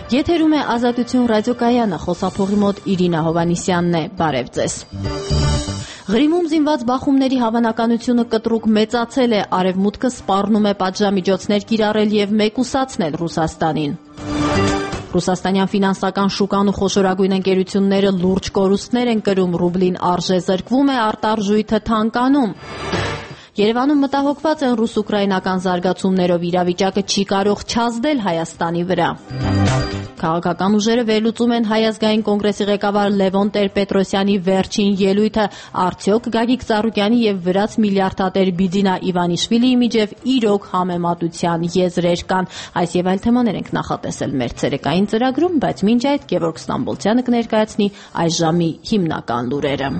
Եթերում է Ազատություն ռադիոկայանը, խոսափողի մոտ Իրինա Հովանիսյանն է, բարև ձեզ։ Ղրիմում զինված բախումների հավանականությունը կտրուկ մեծացել է, Արևմուտքը սպառնում է պատժամիջոցներ կիրառել եւ մեկուսացնել Ռուսաստանին։ Ռուսաստանյան ֆինանսական շուկան ու խոշորագույն ընկերությունները լուրջ կորուստներ են կրում, ռուբլին արժե զրկվում է, արտարժույթը թանկանում։ Երևանում մտահոգված են ռուս-ուկրաինական զարգացումներով, իրավիճակը չի կարող չազդել Հայաստանի վրա։ Քաղաքական ուժերը վերլուծում են Հայ ազգային կոնգրեսի ղեկավար Լևոն Տեր-Պետրոսյանի վերջին ելույթը, արդյոք Գագիկ Ծառուկյանի եւ վրաց միլիարդատեր Բիձինա Իվանիշվիլիի միջև իրոք համեմատության եզրեր կան։ Այս եւ այլ թեմաներ ենք նախատեսել մեր ցերեկային ծրագրում, բայց մինչ այդ Գևորգ Ստամբոլցյանը կներկայացնի այս ժամի հիմնական լուրերը։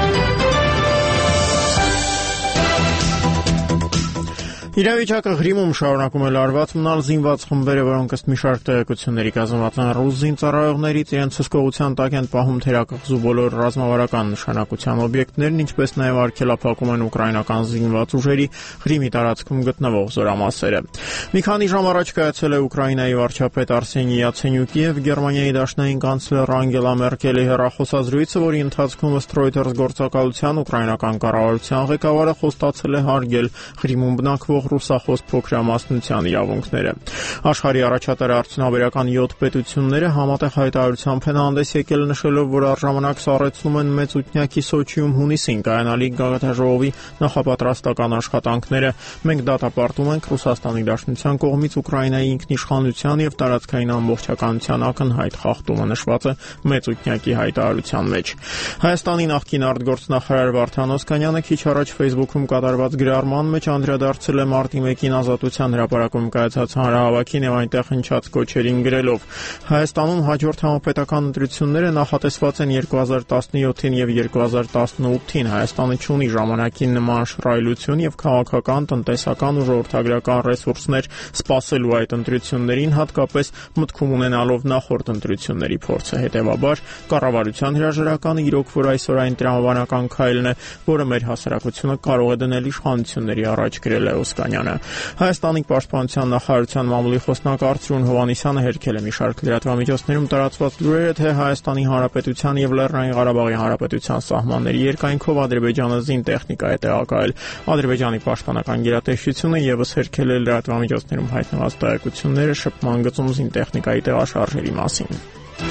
Իրավիճակը Ղրիմում շարունակում է լարված մնալ, զինված խմբերը, որոնք ըստ մի շարք տեղեկությունների կազմված են ռուս զինծառայողներից, իրենց հսկողության տակ են պահում թերակղզու բոլոր ռազմավարական նշանակության օբյեկտներն, ինչպես նաև արգելափակում են ուկրաինական զինված ուժերի Ղրիմի տարածքում գտնվող զորամասերը։ Մի քանի ժամ առաջ կայացել է Ուկրաինայի վարչապետ Արսենի Յացենյուկի եւ Գերմանիայի դաշնային կանցլեր Անգելա Մերկելի հեռախոսազրույցը, որի ընթացքում ըստ Reuters գործակալության ուկրաինական կառավարության ղեկավարը խոստացել է հարգել Ղրիմում բնակվող ռուսախոս փոքրամասնության իրավունքները։ Աշխարհի առաջատար արդյունաբերական 7 պետությունները համատեղ հայտարարությամբ են հանդես եկել, նշելով, որ առժամանակ սառեցնում են մեծուտնակի Սոչիում հունիսին կայանալիք գագաթաժողովի նախապատրաստական աշխատանքները։ Մենք դատապարտում ենք Ռուսաստանի Դաշնության կողմից Ուկրաինայի ինքնիշխանության եւ տարածքային ամբողջականության ակնհայտ խախտումը, նշված է մեծուտնակի հայտարարության մեջ։ Հայաստանի նախկին արտգործնախարար Վարդան Օսկանյանը քիչ առաջ Facebook-ում կատարված գրառման մեջ անդրադարձել է մարտի 1-ին Ազատության հրապարակում կայացած հանրահավաքին եւ այնտեղ հնչած կոչերին գրելով. Հայաստանում հաջորդ համապետական ընտրությունները նախատեսված են 2017-ին եւ 2018-ին։ Հայաստանը չունի ժամանակին նման շռայլություն եւ քաղաքական, տնտեսական ու ժողովրդագրական ռեսուրսներ սպասելու այդ ընտրություններին, հատկապես մտքում ունենալով նախորդ ընտրությունների փորձը։ Հետևաբար, կառավարության հրաժարականը իրոք որ այսօր այն տրամաբանական քայլն է, որը մեր հասարակությունը կարող է դնել իշխանությունների առաջ, գրել է Օսկանյանը։ Հայաստանի պաշտպանության նախարարության մամուլի խոսնակ Արծրուն Հովանիսյանը հերքել է մի շարք լրատվամիջոցներում տարածված լուրերը, թե Հայաստանի Հանրապետության եւ Լեռնային Ղարաբաղի Հանրապետության սահմանների երկայնքով Ադրբեջանը զինտեխնիկա է տեղակայել։ Ադրբեջանի պաշտպանական գերատեսչությունը եւս հերքել է լրատվամիջոցներում հայտնված տեղեկությունները շփման գծում զինտեխնիկայի տեղաշարժերի մասին։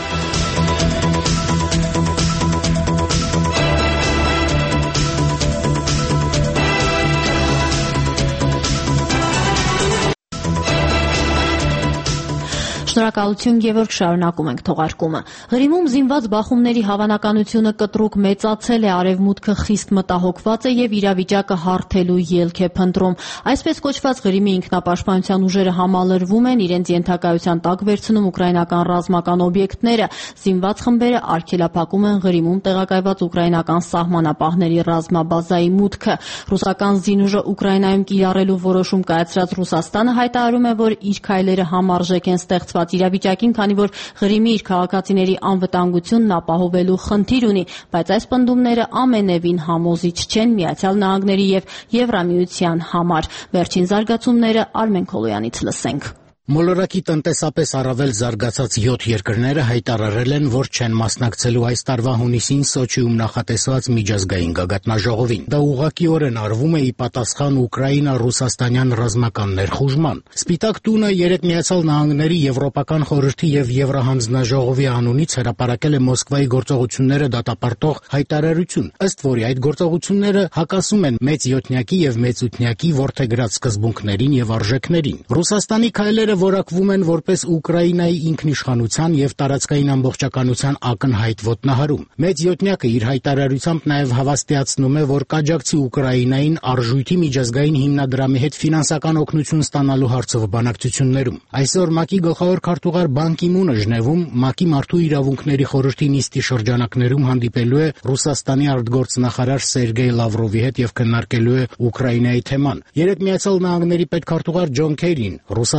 Շնորհակալություն, Գևորգ, շարունակում ենք թողարկումը։ Ղրիմում զինված բախումների հավանականությունը կտրուկ մեծացել է, Արևմուտքը խիստ մտահոգված է եւ իրավիճակը հարթելու ելք է փնտրում։ Այսպես կոչված Ղրիմի ինքնապաշտպանության ուժերը համալրվում են, իրենց ենթակայության տակ վերցնում ուկրաինական ռազմական օբյեկտները, զինված խմբերը արգելափակում են Ղրիմում տեղակայված ուկրաինական սահմանապահների ռազմաբազայի մուտքը։ Ռուսական զինուժը Ուկրաինայում կիրառելու որոշում կայացրած Ռուսաստանը հայտարարում է, որ իր քայլերը համարժեք են ստեղծված իրավիճակին, քանի որ Ղրիմի իր քաղաքացիների անվտանգությունն ապահովելու խնդիր ունի, բայց այս պնդումները ամենևին համոզիչ չեն Միացյալ Նահանգների եւ Եվրամիության համար։ Վերջին զարգացումները Արմեն Քոլոյանից լսենք։ Մոլորակի տնտեսապես առավել զարգացած 7 երկրները հայտարարել են, որ չեն մասնակցելու այս տարվա հունիսին Սոչիում նախատեսված միջազգային գագաթնաժողովին։ Դա ուղղակիորեն արվում է ի պատասխան Ուկրաինա-ռուսաստանյան ռազմական ներխուժման։ Սպիտակ տունը երեկ Միացյալ Նահանգների Եվրոպական խորհրդի եւ Եվրահանձնաժողովի անունից հրապարակել է Մոսկվայի գործողությունները դատապարտող հայտարարություն, ըստ որի այդ գործողությունները հակասում են մեծ յոթնյակի եւ մեծութնյակի որդեգրած սկզբունքներին եւ արժեքներին։ Ռուսաստանի քայլերը որակվում են որպես Ուկրաինայի ինքնիշխանության եւ տարածքային ամբողջականության ակնհայտ ոտնահարում։ Մեծ յոթնյակը իր հայտարարությամբ նաեւ հավաստիացնում է, որ կաջակցի Ուկրաինային արժույթի միջազգային հիմնադրամի հետ ֆինանսական օգնություն ստանալու հարցով բանակցություններում։ Այսօր ՄԱԿ-ի գլխավոր քարտուղար Բան Կի Մունը Ժնևում ՄԱԿ-ի մարդու իրավունքների խորհրդի նիստի շրջանակներում հանդիպելու է Ռուսաստանի արտգործնախարար Սերգեյ Լավրովի հետ եւ քննարկելու է Ուկրաինայի թեման։ Երեկ Միացյալ Նահանգների պետքարտուղար Ջոն Քերին Ռուսաստանի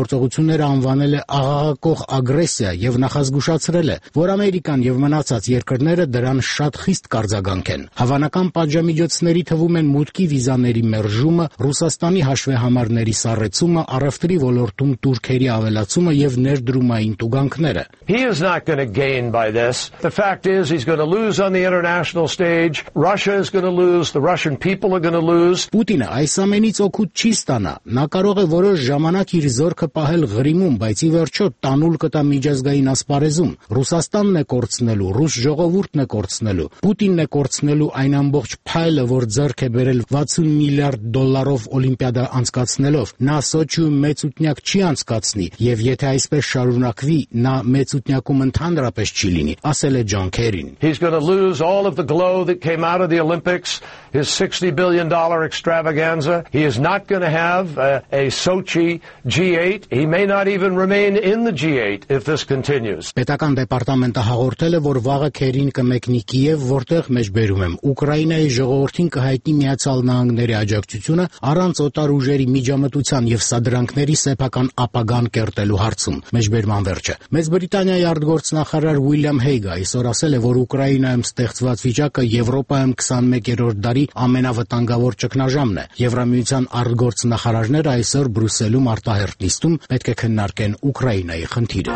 գործողությունները անվանել է աղաղակող ագրեսիա եւ նախազգուշացրել է, որ Ամերիկան եւ մնացած երկրները դրան շատ խիստ կարձագանք են։ Հավանական պատժամիջոցների թվում են մուտքի վիզաների մերժումը, Ռուսաստանի հաշվեհամարների սառեցումը, առևտրի ոլորտում турքերի ավելացումը եւ ներդրումային տուգանքները։ He is not going to gain by this. The fact is he's going to lose on the international stage. Russia is going to lose. The Russian people are going to lose. Պուտինը այս ամենից օգուտ չի ստանա։ Նա կարող է որոշ ժամանակ իր զորքը պահել Ղրիմում, բայց ի վերջո տանուլ կտա միջազգային ասպարեզում։ Ռուսաստանն է կորցնելու, ռուս ժողովուրդն է կորցնելու, Պուտինն է կորցնելու այն ամբողջ փայլը, որ ձեռք է բերել $60 միլիարդ օլիմպիադա անցկացնելով։ Նա Սոչիում մեծուտնյակ չի անցկացնի, եւ եթե այսպես շարունակվի, նա մեծուտնյակում ընդհանրապես չի լինի, ասել է Ջոն Քերին։ He's going to lose all of the glow that came out of the Olympics, his $60 billion extravaganza. He is not going to have a Sochi G8. He may not even remain in the G8 if this continues. Պետական դեպարտամենտը հաղորդել է, որ վաղը Քերին կմեկնի Կիև, որտեղ մեջբերում եմ Ուկրաինայի ժողովրդին կհայտնի Միացյալ Նահանգների աջակցությունը առանց օտար ուժերի միջամտության եւ սադրանքների սեփական ապագան կերտելու հարցում։ Մեջբերման վերջը։ Մեծ Բրիտանիայի արտգործնախարար Ուիլյամ Հեյգը այսօր ասել է, որ Ուկրաինայում ստեղծված վիճակը Եվրոպայում 21-րդ դարի ամենավտանգավոր ճգնաժամն է։ Եվրամիության արտգործնախարարները այսօր Բրյուսելում արտահերթ նիստում պետք է քննարկեն Ուկրաինայի խնդիրը։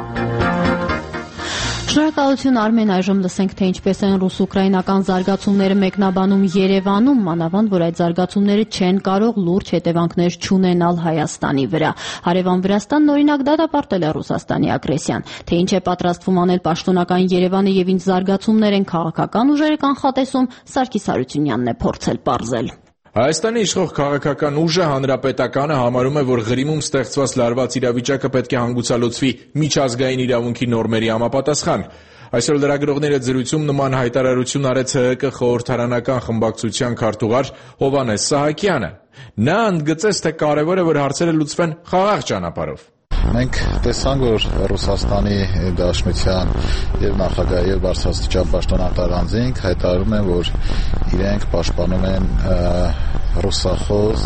Շնորհակալություն Արմեն, այժմ լսենք, թե ինչպես են ռուս-ուկրաինական զարգացումները մեկնաբանում Երևանում, մանավանդ, որ այդ զարգացումները չեն կարող լուրջ հետևանքներ չունենալ Հայաստանի վրա։ Հարևան Վրաստանն օրինակ դատապարտել է Ռուսաստանի ագրեսիան, թե ինչ է պատրաստվում անել պաշտոնական Երևանը եւ ինչ զարգացումներ են քաղաքական ուժերը կանխատեսում, Սարգիս Հարությունյանն է փորձել պարզել։ Հայաստանի իշխող քաղաքական ուժը Հանրապետականը համարում է, որ Ղրիմում ստեղծված լարված իրավիճակը պետք է հանգուցալուծվի միջազգային իրավունքի նորմերի համապատասխան։ Այսօր լրագրողների հետ զրույցում նման հայտարարություն արեց ՀՀԿ խորհրդարանական խմբակցության քարտուղար Հովհաննես Սահակյանը։ Նա ընդգծեց, թե կարևոր է, որ հարցերը լուծվեն խաղաղ ճանապարհով։ Մենք տեսանք, որ Ռուսաստանի Դաշնության եւ նախագահի եւ բարձրաստիճան պաշտոնատար անձինք հայտարարում են, որ իրենք պաշտպանում են ռուսախոս,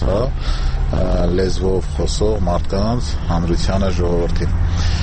լեզվով խոսող մարդկանց, հանրությանը, ժողովրդին։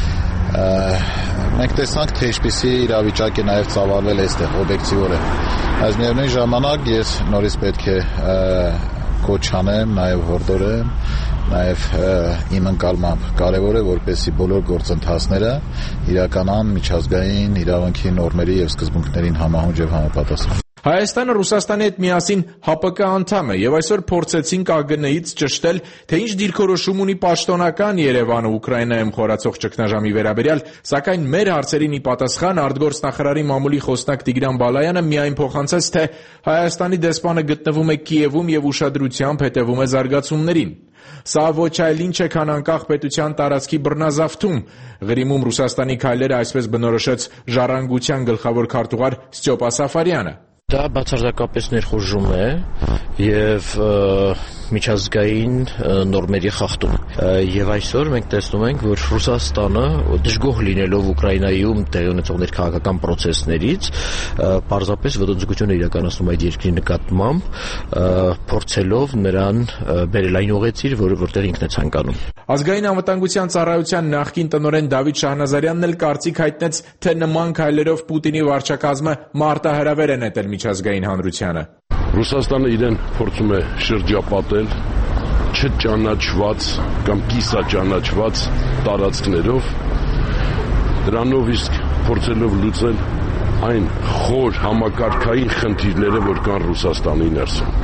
Մենք տեսանք, թե ինչպիսի իրավիճակ է նաև ծավալվել այստեղ օբյեկտիվորեն։ Այս միևնույն ժամանակ ես նորից պետք է կոչ անեմ, նաև հորդորեմ, նաև իմ ընկալմամբ կարևոր է, որպեսզի բոլոր գործընթացները իրականան միջազգային իրավունքի նորմերի եւ սկզբունքներին համահունչ եւ համապատասխան։ Հայաստանը Ռուսաստանի հետ միասին ՀԱՊԿ անդամ է եւ այսօր փորձեցին ԿԳՆ-ից ճշտել, թե ինչ դիրքորոշում ունի պաշտոնական Երևանը Ուկրաինայում խորացող ճգնաժամի վերաբերյալ, սակայն մեր հարցերին ի պատասխան արտգործնախարարի մամուլի խոսնակ Տիգրան Բալայանը միայն փոխանցեց, թե Հայաստանի դեսպանը գտնվում է Կիևում եւ ուշադրությամբ հետևում է զարգացումներին։ Սա ոչ այլ ինչ է, քան անկախ պետության տարածքի բռնազավթում։ Ղրիմում Ռուսաստանի քայլերը այսպես բնորոշեց Ժառանգության գլխավոր քարտուղար Ստյոպա Սաֆարյանը։ Դա բացարձակապես ներխուժում է եւ միջազգային նորմերի խախտում։ Եվ այսօր մենք տեսնում ենք, որ Ռուսաստանը դժգոհ լինելով Ուկրաինայում տեղի ունեցող քաղաքական process-ներից պարզապես ոտնձգություն է իրականացնում այդ երկրի նկատմամբ, փորձելով նրան բերել այն ուղեցիր, որտեղ ինքն է ցանկանում։ Ազգային անվտանգության ծառայության նախկին տնօրեն Դավիթ Շահնազարյանն էլ կարծիք հայտնեց, թե նման քայլերով Պուտինի վարչակազմը մարտահրավեր է նետել միջազգային հանրությանը։ Ռուսաստանը իրեն փորձում է շրջապատել չճանաչված կամ կիսաճանաչված տարածքներով, դրանով իսկ փորձելով լուծել այն խոր համակարգային խնդիրները, որ կան Ռուսաստանի ներսում։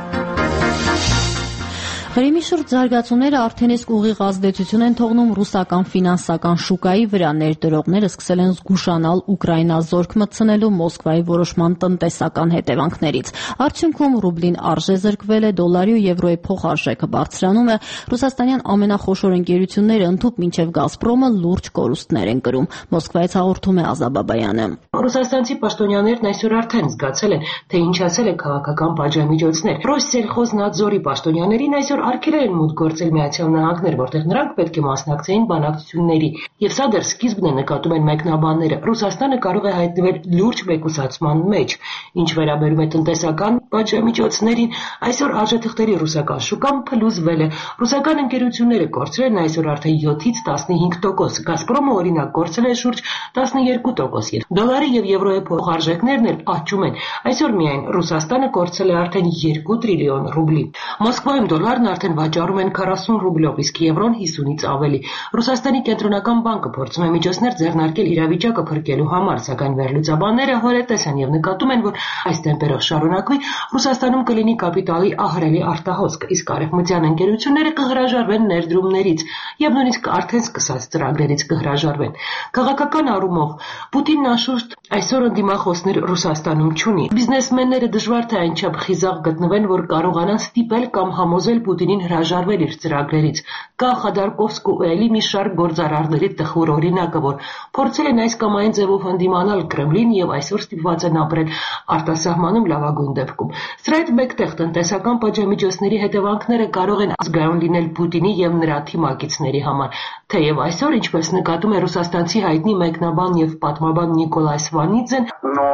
Ղրիմի շուրջ զարգացումները արդեն իսկ ուղիղ ազդեցություն են թողնում ռուսական ֆինանսական շուկայի վրա։ Ներդրողները սկսել են զգուշանալ Ուկրաինա զորք մտցնելու Մոսկվայի որոշման տնտեսական հետևանքներից։ Արդյունքում ռուբլին արժե զրկվել է, դոլարի ու եվրոյի փոխարժեքը բարձրանում է։ Ռուսաստանյան ամենախոշոր ընկերությունները ընդհուպ մինչև Գազպրոմը լուրջ կորուստներ են կրում։ Մոսկվայից հաղորդում է Ազա Բաբայանը։ Ռուսաստանցի պաշտոնյաներն այսօր արդեն զգացել են, թե ինչացել է քաղաքական պատժամիջոցներ։ Ռոսսելխոզնadzորի պաշտոնյաներին այսօր արգելել են մուտք գործել Միացյալ Նահանգներ, որտեղ նրանք պետք է մասնակցեին բանակցությունների, եւ սա դեռ սկիզբն է, նկատում են մեկնաբանները։ Ռուսաստանը կարող է հայտնվել լուրջ մեկուսացման մեջ, ինչ վերաբերում է տնտեսական պատժամիջոցներին, այսօր արժեթղթերի ռուսական շուկան փլուզվել է։ Ռուսական ընկերությունները կորցրել են այսօր արդեն 7-ից 15%, Գազպրոմը օրինակ կորցրել է շուրջ 12%, եւ դոլարի եւ եվրոյի փոխարժեքներն էլ աճում են։ Այսօր միայն Ռուսաստանը կորցրել է արդեն 2 տրիլիոն ռուբլի։ Մոսկվայում դոլարն արդեն վաճառում են 40 ռուբլով, իսկ եվրոն 50-ից ավելի։ Ռուսաստանի կենտրոնական բանկը փորձում է միջոցներ ձեռնարկել իրավիճակը փրկելու համար, սակայն վերլուծաբանները հորետես են եւ նկատում են, որ այս տեմպերով շարունակվի, Ռուսաստանում կլինի կապիտալի ահռելի արտահոսք, իսկ արևմտյան ընկերությունները կհրաժարվեն ներդրումներից եւ նույնիսկ արդեն սկսած ծրագրերից կհրաժարվեն։ Քաղաքական առումով Պուտինն անշուշտ այսօր ընդդիմախոսներ Ռուսաստանում չունի։ Բիզնեսմենները դժվար թե այնչափ խիզախ գտնվեն, որ կարողանան ստիպել կամ համոզել Պուտինին հրաժարվել իր ծրագրերից։ Կա Խադարկովսկու ու էլի մի շարք գործարարների տխուր օրինակը, որ փորձել են այս կամ այն ձևով հանդիմանալ Կրեմլին եւ այսօր ստիպված են ապրել արտասահմանում լավագույն դեպքում։ Սրա հետ մեկտեղ տնտեսական պատժամիջոցների հետևանքները կարող են ազգայուն լինել Պուտինի եւ նրա թիմակիցների համար։ Թեև այսօր, ինչպես նկատում է ռուսաստանցի հայտնի մեկնաբան եւ պատմաբան Նիկոլայ Սվանիձեն,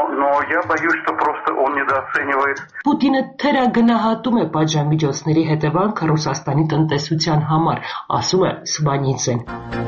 Պուտինը թերագնահատում է պատժամիջոցների հետևանքը Ռուսաստանի տնտեսության համար, ասում է Սվանիձեն։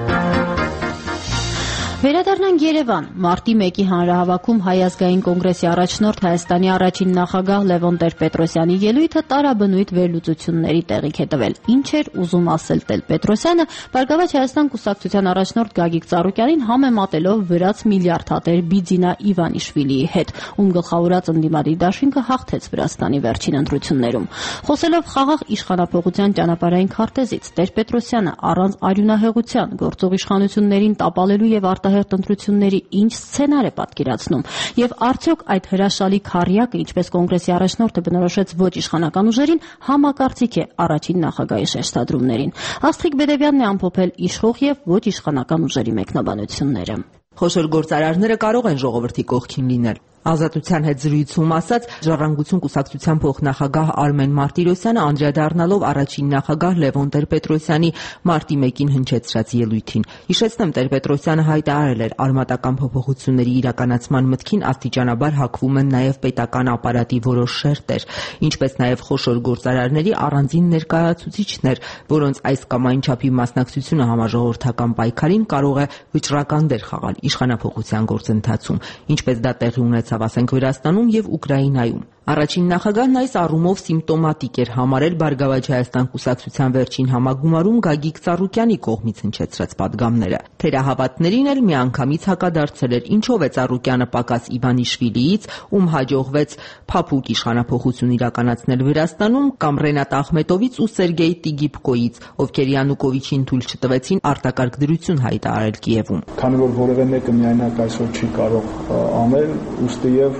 Վերադառնանք Երևան։ Մարտի 1-ի հանրահավաքում Հայ ազգային կոնգրեսի առաջնորդ Հայաստանի առաջին նախագահ Լևոն Տեր-Պետրոսյանի ելույթը տարաբնույթ վերլուծությունների տեղիք է տվել։ Ինչ էր ուզում ասել Տեր-Պետրոսյանը, Բարգավաճ Հայաստան կուսակցության առաջնորդ Գագիկ Ծառուկյանին համեմատելով վրաց միլիարդատեր Բիձինա Իվանիշվիլիի հետ, ում գլխավորած ընդդիմադիր դաշինքը հաղթեց Վրաստանի վերջին ընտրություններում։ Խոսելով խաղաղ իշխանափոխության ճանապարհային քարտեզից, Տեր-Պետրոսյանը առանց արյունահեղության գործող իշխանություններին տապալելու եւ արտահերթ ընտրությունների ինչ սցենար է պատկերացնում եւ արդյոք այդ հրաշալի քառյակը, ինչպես կոնգրեսի առաջնորդը բնորոշեց ոչ իշխանական ուժերին, համակարծիք է առաջին նախագահի շեշտադրումներին։ Աստղիկ Բեդևյանն է ամփոփել իշխող եւ ոչ իշխանական ուժերի մեկնաբանությունները։ Խոշոր գործարարները կարող են ժողովրդի կողքին լինել։ Ազատության հետ զրույցում ասաց Ժառանգություն կուսակցության փոխնախագահ Արմեն Մարտիրոսյանը, անդրադառնալով առաջին նախագահ Լևոն Տեր-Պետրոսյանի մարտի 1-ին հնչեցրած ելույթին։ Հիշեցնեմ, Տեր-Պետրոսյանը հայտարարել էր արմատական փոփոխությունների իրականացման մտքին աստիճանաբար հակվում են նաև պետական ապարատի որոշ շերտեր, ինչպես նաև խոշոր գործարարների առանձին ներկայացուցիչներ, որոնց այս կամ այն չափի մասնակցությունը համաժողովրդական պայքարին կարող է վճռական դեր խաղալ իշխանափոխության գործընթացում, ինչպես դա տեղի ունեցավ ասենք Վրաստանում եւ Ուկրաինայում։ Առաջին նախագահն այս առումով սիմպտոմատիկ էր համարել Բարգավաճ Հայաստան կուսակցության վերջին համագումարում Գագիկ Ծառուկյանի կողմից հնչեցրած պատգամները։ Թերահավատներին էլ միանգամից հակադարձել էր, ինչով է Ծառուկյանը պակաս Իվանիշվիլիից, ում հաջողվեց փափուկ իշխանափոխություն իրականացնել Վրաստանում, կամ Ռենատ Ախմետովից ու Սերգեյ Տիգիպկոից, ովքեր Յանուկովիչին թույլ չտվեցին արտակարգ դրություն հայտարարել Կիևում։ Քանի որ որևէ մեկը միայնակ այսօր չի կարող անել, ուստի եւ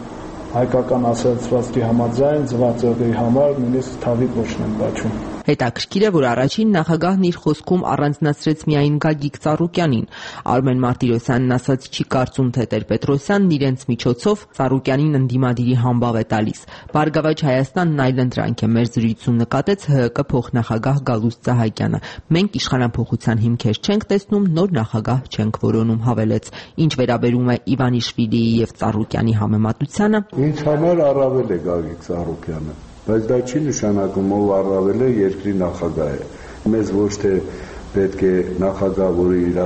հայկական ասացվածքի համաձայն ձվածեղի համար նույնիսկ թավի փոշն են բաչում։ Հետաքրքիր է, որ առաջին նախագահն իր խոսքում առանձնացրեց միայն Գագիկ Ծառուկյանին։ Արմեն Մարտիրոսյանն ասաց չի կարծում, թե Տեր-Պետրոսյանն իրենց միջոցով Ծառուկյանին ընդդիմադիրի համբավ է տալիս։ Բարգավաճ Հայաստանն այլընտրանք է մեր զրույցում նկատեց ՀՀԿ փոխնախագահ Գալուստ Սահակյանը։ Մենք իշխանափոխության հիմքեր չենք տեսնում, նոր նախագահ չենք որոնում, հավելեց։ Ինչ վերաբերում է Իվանիշվիլիի եւ Ծառուկյանի համեմատությանը, ինձ համար առավել է Գագիկ Ծառուկյանը, բայց դա չի նշանակում, ով առավել է երկրի նախագահ է։ Մեզ ոչ թե պետք է նախագահ, որը իր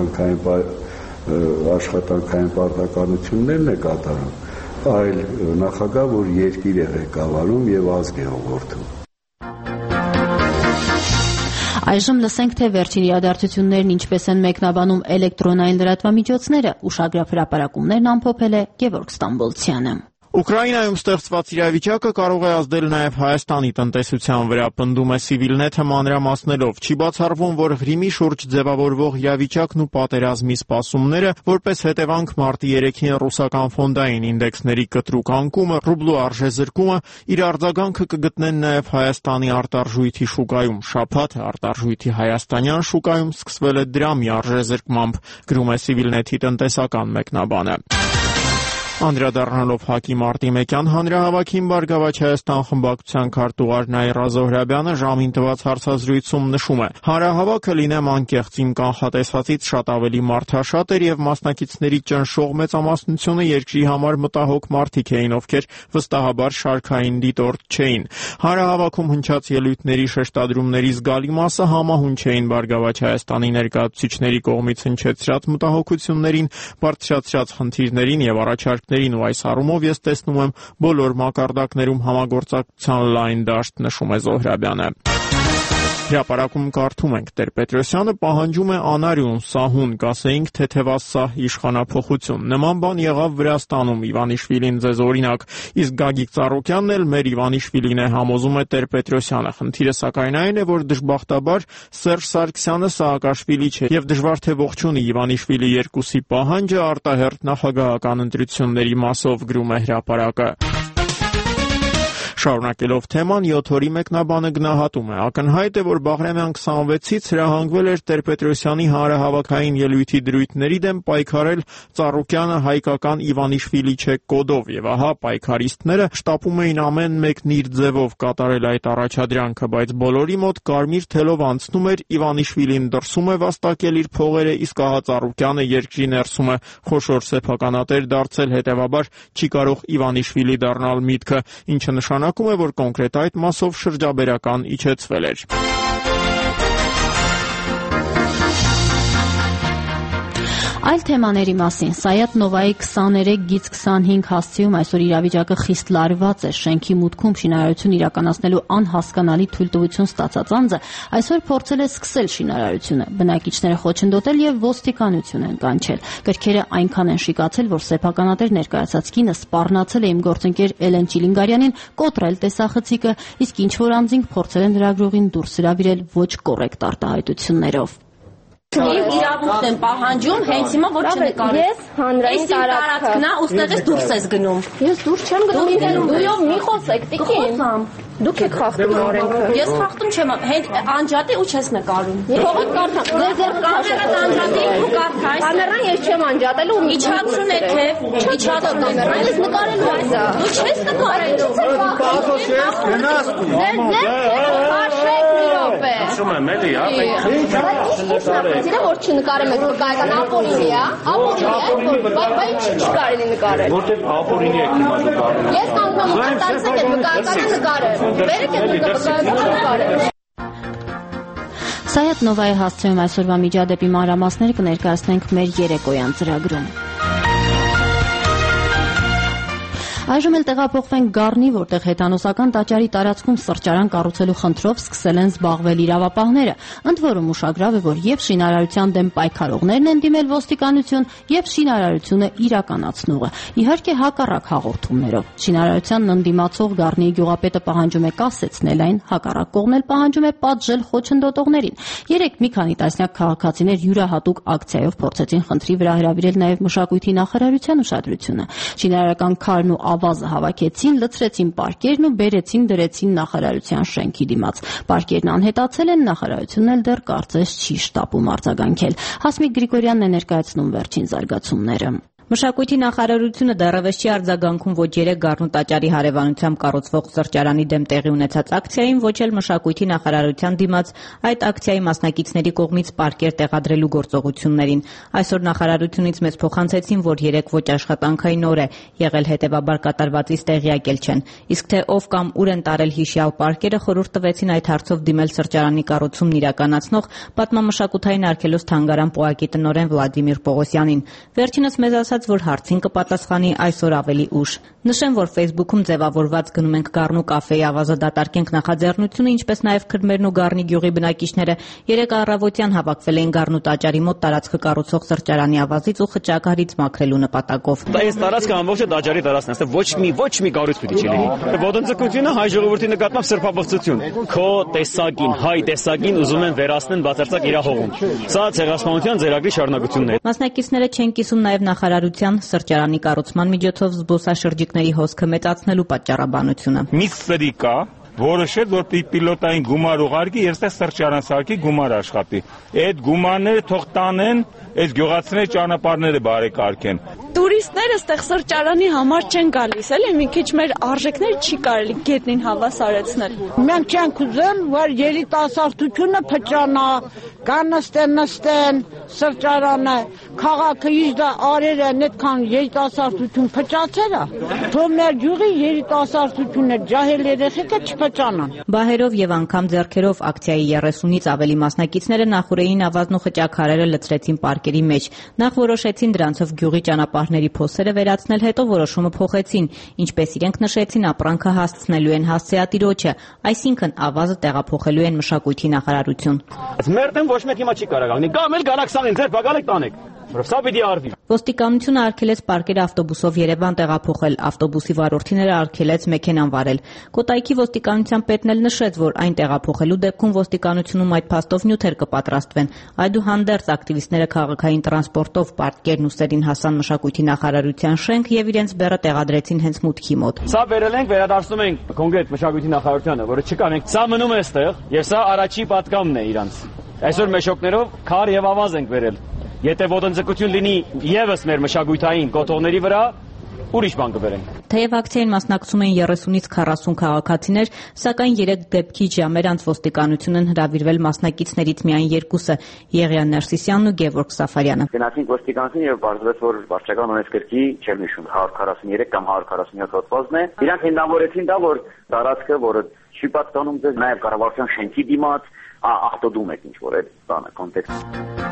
աշխատանքային պարտականություններն է կատարում, այլ նախագահ, որ երկիր է ղեկավարում եւ ազգ է ուղղորդում։ Այժմ լսենք, թե վերջին իրադարձություններն ինչպես են մեկնաբանում էլեկտրոնային լրատվամիջոցները, ուշագրավ հրապարակումներն ամփոփել է Գևորգ Ստամբոլցյանը։ Ուկրաինայում ստեղծված իրավիճակը կարող է ազդել նաև Հայաստանի տնտեսության վրա, պնդում է Civilnet-ը մանրամասնելով։ Չի բացառվում, որ Ղրիմի շուրջ ձևավորվող իրավիճակն ու պատերազմի սպասումները, որպես հետևանք մարտի 3-ին ռուսական ֆոնդային ինդեքսների կտրուկ անկումը, ռուբլու արժեզրկումը, իր արձագանքը կգտնեն նաև Հայաստանի արտարժույթի շուկայում։ Շաբաթ արտարժույթի հայաստանյան շուկայում սկսվել է դրամի արժեզրկմամբ, գրում է Civilnet-ի տնտեսական մեկնաբանը։ Անդրադառնալով ՀԱԿ-ի մարտի 1-յան հանրահավաքին Բարգավաճ Հայաստան խմբակցության քարտուղար Նաիրա Զոհրաբյանը ժամին տված հարցազրույցում նշում է. Հանրահավաքը լինեմ անկեղծ իմ կանխատեսվածից շատ ավելի մարդաշատ էր եւ մասնակիցների ճնշող մեծամասնությունը երկրի համար մտահոգ մարդիկ էին, ովքեր վստահաբար շարքային դիտորդ չէին։ Հանրահավաքում հնչած ելույթների շեշտադրումների զգալի մասը համահունչ էին Բարգավաճ Հայաստանի ներկայացուցիչների կողմից հնչեցրած մտահոգություններին, բարձրացրած խնդիրներին եւ առաջարկներին, ու այս առումով ես տեսնում եմ բոլոր մակարդակներում համագործակցության լայն դաշտ, նշում է Զոհրաբյանը։ Հրապարակում կարդում ենք. Տեր-Պետրոսյանը պահանջում է անարյուն, սահուն, կասեինք թեթևասահ իշխանափոխություն։ Նման բան եղավ Վրաստանում, Իվանիշվիլին ձեզ օրինակ, իսկ Գագիկ Ծառուկյանն էլ մեր Իվանիշվիլին է, համոզում է Տեր-Պետրոսյանը։ Խնդիրը սակայն այն է, որ դժբախտաբար Սերժ Սարգսյանը Սաակաշվիլի չէ, եւ դժվար թե ողջունի Իվանիշվիլի 2-ի պահանջը արտահերթ նախագահական ընտրությունների մասով, գրում է հրապարակը։ Շարունակելով թեման, 7 օրի մեկնաբանը գնահատում է. ակնհայտ է, որ Բաղրամյան 26-ից հրահանգվել էր Տեր-Պետրոսյանի հանրահավաքային ելույթի դրույթների դեմ պայքարել Ծառուկյանը հայկական Իվանիշվիլի չէ կոդով, եւ ահա պայքարիստները շտապում էին ամեն մեկն իր ձևով կատարել այդ առաջադրանքը, բայց բոլորի մոտ կարմիր թելով անցնում էր Իվանիշվիլին դրսում է վաստակել իր փողերը, իսկ ահա Ծառուկյանը երկրի ներսում է խոշոր սեփականատեր դարձել, հետեւաբար չի կարող Իվանիշվիլի դառնալ միտքը, ինչը նշանակում է, որ կոնկրետ այդ մասով շրջաբերական իջեցվել էր։ Այլ թեմաների մասին Սայաթ Նովայի 23/25 հասցեում այսօր իրավիճակը խիստ լարված է։ Շենքի մուտքում շինարարություն իրականացնելու անհասկանալի թույլտվություն ստացած անձը այսօր փորձել է սկսել շինարարությունը։ Բնակիչները խոչընդոտել եւ ոստիկանություն են կանչել։ Գրքերը այնքան են շիկացել, որ սեփականատեր ներկայացած կինը սպառնացել է իմ գործընկեր Էլեն Չիլինգարյանին, կոտրել տեսախցիկը, իսկ ինչ որ անձինք փորձել են լրագրողին դուրս հրավիրել ոչ կոռեկտ արտահայտություններով։ Իմ իրավունքն եմ պահանջում, հենց հիմա ոչ չնկարել։ Ես հանրային տարածքն է, ուստեղից դուրս ես գնում։ Ես դուրս չեմ գնում։ Դույով մի խոսեք, տիկին։ Դուք եք խախտում օրենքը։ Ես խախտում չեմ, հենց անջատի ու չես նկարում։ Թողեք կարդամ։ Ձեր կամերան անջատի ու կարդա։ Կամերան ես չեմ անջատելու։ Իջացրու ներքև, իջացրու ներքև։ Ես նկարելու եմ։ Դու չես նկարելու։ Կախոսես, գնաս։ Հաշեք մի րոպե։ Հաշում եմ, էլի, հա։ Սիրը որ չնկարեմ եք վկայական ապորինի է, բայց չի կարելի նկարել։ Որտեղ ապորինի եք հիմա նկարում։ Ես կանգնում եմ, տալիս եք վկայականը նկարել։ Բերեք եք վկայականը նկարել։ Սայաթ Նովայի հասցեում այսօրվա միջադեպի մանրամասները կներկայացնենք մեր երեկոյան ծրագրում։ Այժմ էլ տեղափոխվենք Գառնի, որտեղ հեթանոսական տաճարի տարածքում սրճարան կառուցելու խնդրով սկսել են զբաղվել իրավապահները։ Ընդ որում ուշագրավ է, որ եւ շինարարության դեմ պայքարողներն են դիմել ոստիկանություն, եւ շինարարությունը իրականացնողը։ Իհարկե հակառակ հաղորդումներով։ Շինարարությանն ընդդիմացող Գառնիի գյուղապետը պահանջում է կասեցնել այն, հակառակ կողմն էլ պահանջում է պատժել խոչընդոտողներին։ Երեկ մի քանի տասնյակ քաղաքացիներ յուրահատուկ ակցիայով փորձեցին խնդրի վրա հրավիրել նաեւ մշակույթի նախարարության ուշադրությունը։ Շինարարական քարն ու ավազը հավաքեցին, լցրեցին պարկերն ու բերեցին դրեցին նախարարության շենքի դիմաց։ Պարկերն անհետացել են, նախարարությունն էլ դեռ կարծես չի շտապում արձագանքել։ Հասմիկ Գրիգորյանն է ներկայացնում վերջին զարգացումները։ Մշակույթի նախարարությունը դեռևս չի արձագանքում ոչ երեք Գառնու տաճարի հարևանությամբ կառուցվող սրճարանի դեմ տեղի ունեցած ակցիային, ոչ էլ մշակույթի նախարարության դիմաց այդ ակցիայի մասնակիցների կողմից պարկեր տեղադրելու գործողություններին։ Այսօր նախարարությունից մեզ փոխանցեցին, որ երեք ոչ աշխատանքային օր է եղել, հետևաբար կատարվածից տեղյակ էլ չեն։ Իսկ թե ով կամ ուր են տարել հիշյալ պարկերը, խորհուրդ տվեցին այդ հարցով դիմել սրճարանի կառուցումն իրականացնող պատմամշակութային արգելոց թանգարան ՊՕԱԿ-ի տնօրեն Վլադիմիր Պողոսյանին։ Վերջինս մեզ ասաց, որ հարցին կպատասխանի այսօր ավելի ուշ։ Նշեմ, որ Facebook-ում ձևավորված գնում ենք Գառնու կաֆեի ավազը դատարկենք նախաձեռնությունը, ինչպես նաև Քրմերն ու Գառնի գյուղի բնակիչները երեկ առավոտյան հավաքվել էին Գառնու տաճարի մոտ տարածքը կառուցող սրճարանի ավազից ու խճագարից մաքրելու նպատակով։ Այս տարածքը ամբողջը տաճարի տարածքն է, ոչ մի կառույց պիտի չլինի։ Ոտնձգությունը հայ ժողովրդի նկատմամբ սրբապղծություն։ Քո տեսակին, հայ տեսակին ուզում են վերացնել բացարձակ իրահողում։ Սա ցեղասպանության ձեռագրի շարունակությունն է։ Մասնակիցները չեն կիսում նաև նախարարության սրճարանի կառուցման միջոցով զբոսաշրջիկների հոսքը մեծացնելու պատճառաբանությունը։ Մի սրի կա, որոշել, որ պիլոտային գումար ուղարկի եւ այստեղ սրճարան սարքի գումար աշխատի։ Այդ գումարները թող տանեն, այս գյուղացիների ճանապարհները բարեկարգեն։ Տուրիստները այստեղ սրճարանի համար չեն գալիս, էլի մի քիչ մեր արժեքները չի կարելի գետնին հավասարեցնել։ Մենք չենք ուզում, որ երիտասարդությունը փճանա, կան նստեն սրճարանը, քաղաքը իժդա արերեն այդքան երիտասարդություն փճացել է, թող մեր գյուղի երիտասարդությունը ջահել երեխեքը չփճանան։ Բահերով եւ անգամ ձեռքերով ակցիայի 30-ից ավելի մասնակիցները նախուրեին ավազն ու խճաքարերը լցրեցին պարկերի մեջ։ Նախ որոշեցին դրանցով գյուղի ճանապարհների փոսերը վերացնել, հետո որոշումը փոխեցին, ինչպես իրենք նշեցին, ապրանքը հասցնելու են հասցեատիրոջը, այսինքն ավազը տեղափոխելու են մշակույթի նախարարություն։ Մերտեն ոչ մեկ հիմա չի կարող աղնի, կամ էլ գանակ սանեն, ձեր բաղալեք տանեք։ Սա պիտի արվի։ Ոստիկանությունը արգելեց պարկերը ավտոբուսով Երևան տեղափոխել, ավտոբուսի վարորդիները արգելեց մեքենան վարել։ Կոտայքի ոստիկանության պետն էլ նշեց, որ այն տեղափոխելու դեպքում ոստիկանությունում այդ փաստով նյութեր կպատրաստվեն։ Այդուհանդերձ ակտիվիստները քաղաքային տրանսպորտով պարկերն ու սերին հասան մշակույթի նախարարության շենք եւ իրենց բեռը տեղադրեցին հենց մուտքի մոտ։ Սա վերել ենք, վերադարձնում ենք կոնկրետ մշակույթի նախարարությանը, որը չկա, մենք սա մնում է այստեղ, եւ սա առաջի պատկամն է իրանց։ Այսօր մեշոկներով քար եւ ավազ ենք վերել։ Եթե ոտնձգություն լինի եւս մեր մշակութային կոթողների վրա, ուրիշ բան կբերենք։ Թեև ակցիային մասնակցում էին 30-ից 40 քաղաքացիներ, սակայն 3 դեպքի ժամեր անց ոստիկանություն են հրավիրվել մասնակիցներից միայն 2-ը՝ Եղիան Ներսիսյանն ու Գևորգ Սաֆարյանը։ Գնացինք ոստիկանություն եւ բարձրացավ, որ վարչական օրենսգրքի չեմ հիշում 143 կամ 147 հոդվածն է։ Իրանք հիմնավորեցին դա, որ տարածքը, որը չի պատկանում ձեզ, նաեւ կառավարության շենքի դիմաց ախտոդում եք ինչ որ այդ բանը կոնտեքստ։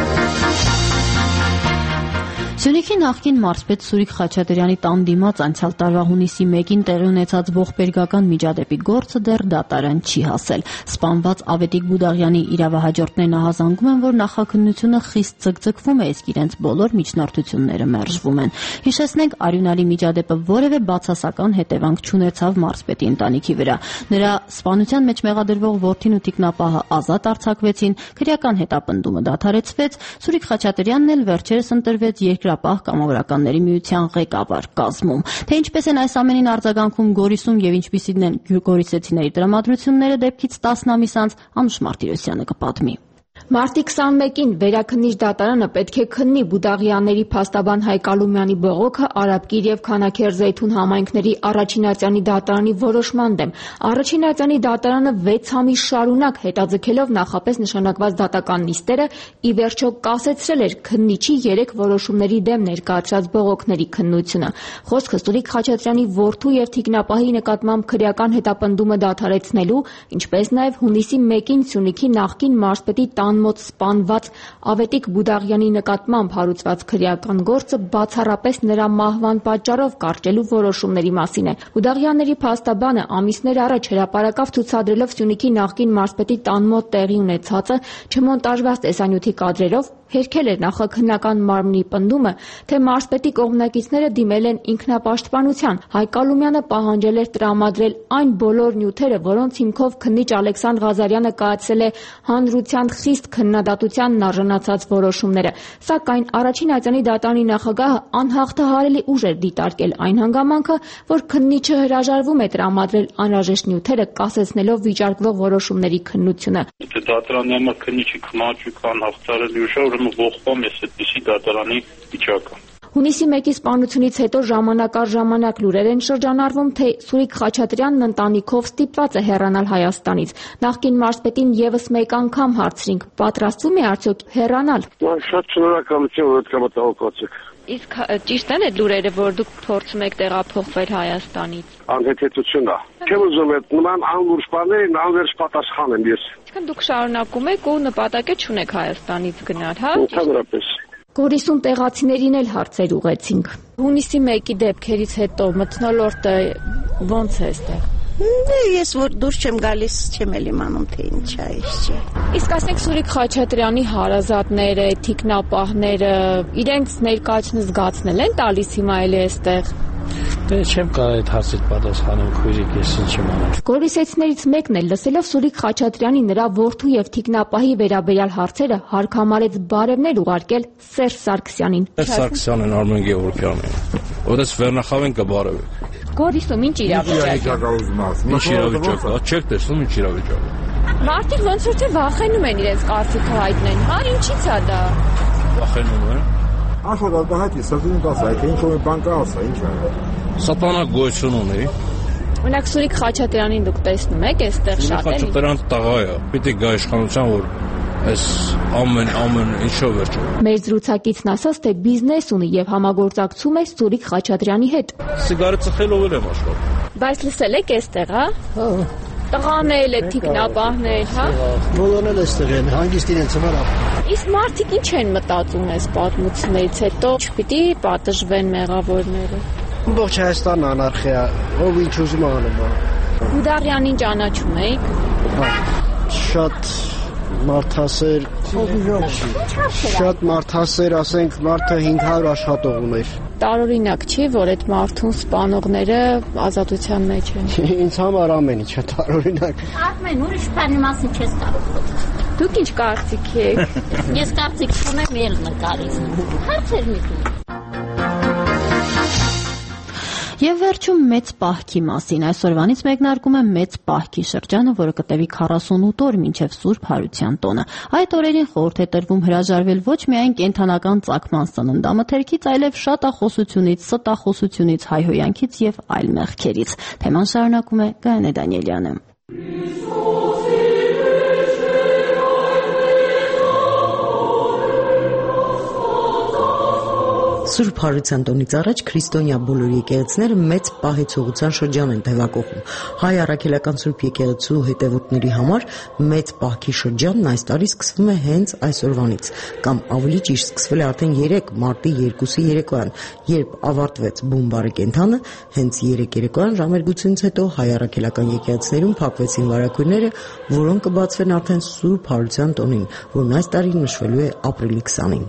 Սյունիքի նախկին մարզպետ Սուրիկ Խաչատրյանի տան դիմաց անցյալ տարվա հունիսի 1-ին տեղի ունեցած ողբերգական միջադեպի գործը դեռ դատարան չի հասել։ Սպանված Ավետիք Բուդաղյանի իրավահաջորդներն ահազանգում են, որ նախաքննությունը խիստ ձգձգվում է, իսկ իրենց բոլոր միջնորդությունները մերժվում են։ Հիշեցնենք, արյունալի միջադեպը որևէ բացասական հետևանք չունեցավ մարզպետի ընտանիքի վրա։ Նրա սպանության մեջ մեղադրվող որդին ու թիկնապահը ազատ արձակվեցին, քրեական հետապնդումը դադարեցվեց, Սուրիկ Խաչատրյանն էլ վերջերս ընտրվեց Երկրապահ կամավորականների միության ղեկավար կազմում։ Թե ինչպես են այս ամենին արձագանքում Գորիսում եւ ինչպիսին են գորիսեցիների տրամադրությունները դեպքից 10 ամիս անց Անուշ Մարտիրոսյանը կպատմի։ Մարտի 21-ին Վերաքննիչ դատարանը պետք է քննի Բուդաղյանների փաստաբան Հայկ Ալումյանի բողոքը Արաբկիր եւ Քանաքեր-Զեյթուն համայնքների առաջինատյանի դատարանի որոշման դեմ։ Առաջինատյանի դատարանը 6 ամիս շարունակ հետաձգելով նախապես նշանակված դատական նիստերը ի վերջո կասեցրել էր քննիչի 3 որոշումների դեմ ներկայացրած բողոքների քննությունը։ Խոսքը Սուրիկ Խաչատրյանի որդու եւ թիկնապահի նկատմամբ քրեական հետապնդումը դադարեցնելու, ինչպես նաեւ հունիսի 1-ին Սյունիքի նախկին մարզպետի տան մոտ սպանված Ավետիք Բուդաղյանի նկատմամբ հարուցված քրեական գործը բացառապես նրա մահվան պատճառով կարճելու որոշումների մասին է։ Բուդաղյանների փաստաբանը ամիսներ առաջ հրապարակավ ցուցադրելով Սյունիքի նախկին մարզպետի տան մոտ տեղի ունեցածը չմոնտաժված տեսանյութի կադրերով հերքել էր նախաքննական մարմնի պնդումը, թե մարզպետի կողմնակիցները դիմել են ինքնապաշտպանության։ Հայկ Ալումյանը պահանջել էր տրամադրել այն բոլոր նյութերը, որոնց հիմքով քննիչ Ալեքսանդր Ղազարյանը կայացրել է հանրության խիստ քննադատությանն արժանացած որոշումները։ Սակայն առաջին ատյանի դատարանի նախագահը անհաղթահարելի ուժ էր դիտարկել այն հանգամանքը, որ քննիչը հրաժարվում է տրամադրել անհրաժեշտ նյութերը, կասեցնելով վիճարկվող որոշումների քննությունը։ Եթե դատարանի համար քննիչի քմաճուկ անհաղթահարելի ուժ է, ողբամ ես այդպիսի դատարանի վիճակը։ Հունիսի 1-ի սպանությունից հետո ժամանակ առ ժամանակ լուրեր են շրջանառվում, թե Սուրիկ Խաչատրյանն ընտանիքով ստիպված է հեռանալ Հայաստանից։ Նախկին մարզպետին եւս մեկ անգամ հարցրինք, պատրաստվում է արդյոք հեռանալ։ Շատ շնորհակալություն, որ այդքան մտահոգված եք։ Իսկ ճիշտ են այդ լուրերը, որ դուք փորձում եք տեղափոխվել Հայաստանից։ Անհետեցություն է։ Չեմ ուզում այդ նման անլուրջ բաներին անվերջ պատասխան եմ ես։ Այսինքն դուք շարունակում եք ու նպատակ չունեք Հայաստանից գնալ, հա։ Ընդհանրապես։ Գորիսում տեղացիներին էլ հարցեր ուղեցինք։ Հունիսի 1-ի դեպքերից հետո մթնոլորտը ոնց է այստեղ։ Ես որ դուրս չեմ գալիս, չեմ էլ իմանում թե ինչ է, ինչ չէ։ Իսկ ասենք Սուրիկ Խաչատրյանի հարազատները, թիկնապահները իրենց ներկայությունը զգացնել են տալիս հիմա էլի այստեղ։ Դե չեմ կարող այդ հարցին պատասխանել, քույրիկ, ես ինչ եմ անում։ Գորիսեցիներից մեկն էլ լսելով Սուրիկ Խաչատրյանի նրա որդու եւ թիկնապահի վերաբերյալ հարցերը հարկամարեց բարևներ ուղարկել Սերժ Սարգսյանին։ Սերժ Սարգսյանն, Արմեն Գևորգյանին։ Որտես վերնախավեն կբարևեք։ Գորիսում ինչ իրավիճակ է։ Ինչ իրավիճակ է, չեք տեսնում ինչ իրավիճակ է։ Մարդիկ ոնց որ թե վախենում են իրենց կարծիքը հայտնեն, հա, ինչի՞ց է դա։ Վախենում են։ Աշխատ ալտահայտի սրտին տասա, թե ինչ որ մի բան կա ասա, ինչ է։ Սատանա գոյություն ունի։ Օրինակ Սուրիկ Խաչատրյանին դուք տեսնում եք այստեղ շատ էլի։ Խաչատրյան տղա է, պիտի գա իշխանության, որ այս ամեն ինչով վերջը։ Մեր զրուցակիցն ասաց, թե բիզնես ունի եւ համագործակցում է Սուրիկ Խաչատրյանի հետ։ Սիգարետ ծխելով եմ աշխատում։ Բայց լսել եք այստեղ, հա։ Հա։ Տղանել եք, թիկնապահներ, հա։ Բոլորն էլ այստեղ են, հանգիստ իրենց համար։ Իսկ մարդիկ ինչ են մտածում այս պատմությունից հետո, չպիտի պատժվեն մեղավորները։ Ողջ Հայաստանն անարխիա, ով ինչ ուզում է անում։ Գուդարյանին ճանաչում եք։ Շատ մարդասեր, ասենք մարդը 500 աշխատող ուներ։ Տարօրինակ չի, որ այդ մարդուն սպանողները ազատության մեջ են։ Ինձ համար ամեն ինչ է տարօրինակ։ Արմեն, ուրիշ բանի մասին չես կարող խոսել։ Դուք ինչ կարծիք եք։ Ես կարծիք ունեմ ել նկարից։ Հարցեր մի քիչ։ Եվ վերջում մեծ պահքի մասին։ Այսօրվանից մեկնարկում է մեծ պահքի շրջանը, որը կտևի 48 օր մինչև Սուրբ Հարության տոնը։ Այդ օրերին խորհուրդ է տրվում հրաժարվել ոչ միայն կենդանական ծագման սննդամթերքից, այլև շատախոսությունից, ստախոսությունից, հայհոյանքից եւ այլ մեղքերից։ Թեման շարունակում է Գայանե Դանիելյանը։ Սուրբ Հարության տոնից առաջ քրիստոնյա բոլոր եկեղեցիները մեծ պահեցողության շրջան են տեղակողում։ Հայ առաքելական Սուրբ եկեղեցու հետևորդների համար մեծ պահքի շրջանն այս տարի սկսվում է հենց այսօրվանից, կամ ավելի ճիշտ սկսվել է արդեն 3 մարտի 2-ի երեկոյան, երբ ավարտվեց բուն բարեկենդանը, հենց 3 երեկոյան ժամերգությունից հետո հայ առաքելական եկեղեցիներում փակվեցին վարակույրները, որոնք կբացվեն արդեն Սուրբ Հարության տոնին, որն այս տարի նշվելու է ապրիլի 20-ին։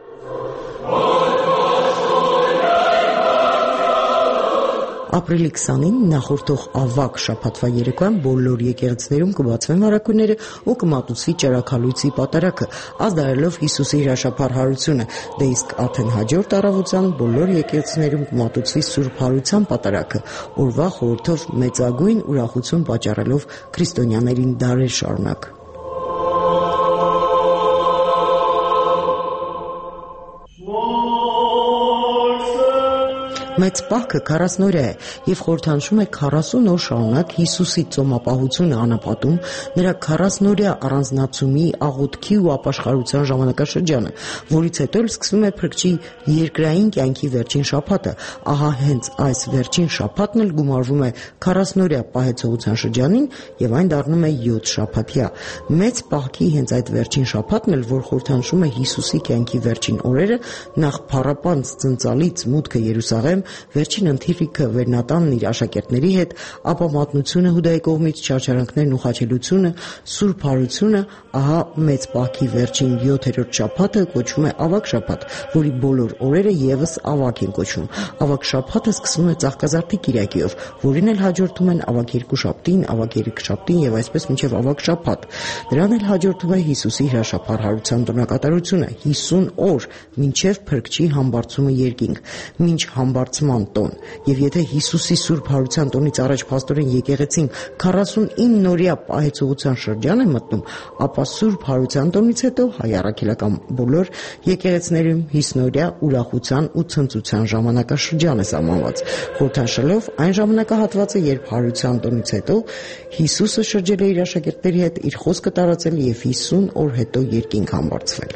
Ապրիլի 20-ին նախորդող ավագ շաբաթվա երեկոյան բոլոր եկեղեցիներում կբացվեն վարակույրները ու կմատուցվի ճարաքալույցի պատարագը, ազդարելով Հիսուսի հրաշափառ հարությունը, դե իսկ արդեն հաջորդ առավոտյան բոլոր եկեղեցիներում կմատուցվի Սուրբ Հարության պատարագը, օրվա խորհրդով մեծագույն ուրախություն պատճառելով քրիստոնյաներին դարեր շարունակ։ Մեծ պահքը 40-օրյա է եւ խորհրդանշում է 40 օր շարունակ Հիսուսի ծոմապահությունը անապատում, նրա 40-օրյա առանձնացումի, աղոթքի ու ապաշխարության ժամանակաշրջանը, որից հետո սկսվում է Փրկչի երկրային կյանքի վերջին շաբաթը։ Ահա հենց այս վերջին շաբաթն էլ գումարվում է 40-օրյա պահեցողության շրջանին եւ այն դառնում է 7 շաբաթյա։ Մեծ պահքի հենց այդ վերջին շաբաթն էլ, որ խորհրդանշում է Հիսուսի կյանքի վերջին օրերը, նախ փառապանց ծնծալից մուտքը Երուսաղեմ, վերջին ընթիրքը վերնատանն իր աշակերտների հետ, ապա մատնությունը Հուդայի կողմից, չարչարանքներն ու խաչելությունը, Սուրբ Հարությունը, ահա մեծ պահքի վերջին 7-րդ շաբաթը կոչվում է ավագ շաբաթ, որի բոլոր օրերը եւս ավագ են կոչվում։ Ավագ շաբաթը սկսվում է Ծաղկազարդի կիրակիով, որին էլ հաջորդում են ավագ երկուշաբթին, ավագ երեքշաբթին եւ այսպես մինչեւ ավագ շաբաթ։ Դրան էլ հաջորդում է Հիսուսի հրաշափառ հարության տոնակատարությունը 50 օր մինչեւ Փրկչի համբարձումը երկինք, մինչ համբարձման տոն։ Եվ եթե Հիսուսի Սուրբ Հարության տոնից առաջ փաստորեն եկեղեցին 49-օրյա պահեցողության շրջան է մտնում, ապա Սուրբ Հարության տոնից հետո հայ առաքելական բոլոր եկեղեցիներում 50-օրյա ուրախության ու ցնծության ժամանակաշրջան է սահմանված, խորհրդանշելով այն ժամանակահատվածը, երբ Հարության տոնից հետո Հիսուսը շրջել է իր աշակերտների հետ, իր խոսքը տարածել եւ 50 օր հետո երկինք համբարձվել։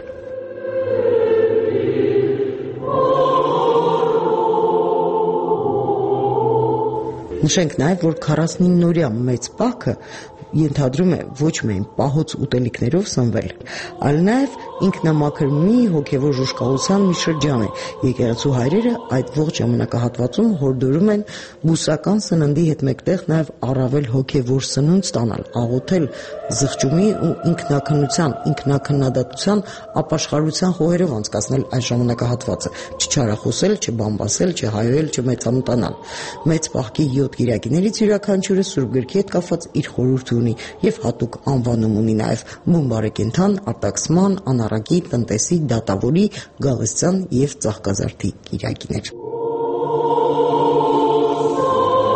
Նշենք նաև, որ 49-օրյա մեծ պահքը ենթադրում է ոչ միայն պահոց ուտելիքներով սնվել, այլ նաև ինքնամաքրմի հոգևոր ժուշկալության մի շրջան է։ Եկեղեցու հայրերը այդ ողջ ժամանակահատվածում հորդորում են բուսական սննդի հետ մեկտեղ նաև առավել հոգևոր սնունդ ստանալ, աղոթել, զղջումի ու ինքնակնության, ինքնակննադատության, ապաշխարության խոհերով անցկացնել այս ժամանակահատվածը, չչարախոսել, չբամբասել, չհայոել, չմեծամտանալ։ Մեծ պահքի 7 կիրակիներից յուրաքանչյուրը Սուրբ գրքի հետ կապված իր խորհուրդը ունի եւ հատուկ անվանում ունի նաև բուն բարեկենդան, արտաքսման, անառակի, տնտեսի, դատավորի, գալստյան եւ ծաղկազարդի կիրակիներ։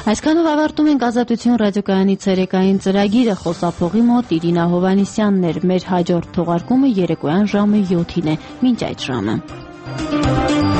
Այսքանով ավարտում ենք Ազատություն ռադիոկայանի ցերեկային ծրագիրը, խոսափողի մոտ Իրինա Հովհաննիսյանն էր, մեր հաջորդ թողարկումը երեկոյան ժամը 7-ին է, մինչ այդ ժամը։